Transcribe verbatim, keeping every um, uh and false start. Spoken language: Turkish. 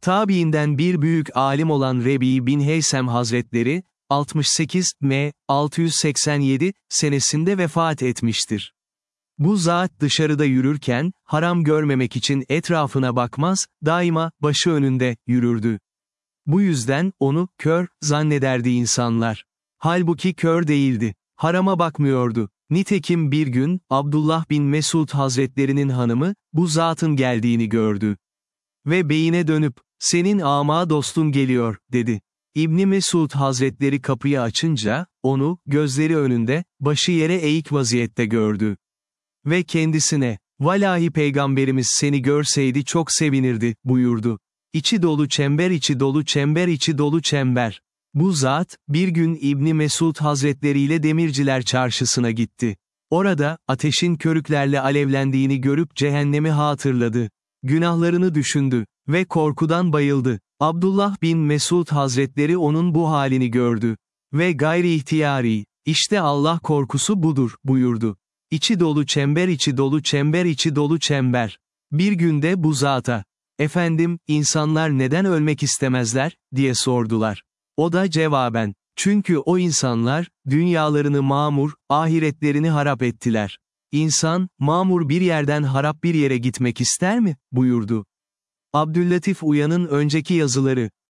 Tabiinden bir büyük alim olan Rebi bin Heysem Hazretleri, altmış sekiz M altı yüz seksen yedi senesinde vefat etmiştir. Bu zat dışarıda yürürken, haram görmemek için etrafına bakmaz, daima, başı önünde, yürürdü. Bu yüzden, onu, kör, zannederdi insanlar. Halbuki kör değildi. Harama bakmıyordu. Nitekim bir gün, Abdullah bin Mesud Hazretlerinin hanımı, bu zatın geldiğini gördü. Ve beyine dönüp, senin ama dostun geliyor, dedi. İbni Mesud Hazretleri kapıyı açınca, onu, gözleri önünde, başı yere eğik vaziyette gördü. Ve kendisine, vallahi peygamberimiz seni görseydi çok sevinirdi, buyurdu. İçi dolu çember içi dolu çember içi dolu çember. Bu zat, bir gün İbni Mesud Hazretleri ile Demirciler Çarşısı'na gitti. Orada, ateşin körüklerle alevlendiğini görüp cehennemi hatırladı. Günahlarını düşündü ve korkudan bayıldı. Abdullah bin Mesud Hazretleri onun bu halini gördü. Ve gayri ihtiyari, işte Allah korkusu budur, buyurdu. İçi dolu çember içi dolu çember içi dolu çember. Bir günde bu zata, efendim, insanlar neden ölmek istemezler, diye sordular. O da cevaben, çünkü o insanlar, dünyalarını mamur, ahiretlerini harap ettiler. İnsan, mamur bir yerden harap bir yere gitmek ister mi, buyurdu. Abdüllatif Uyan'ın önceki yazıları,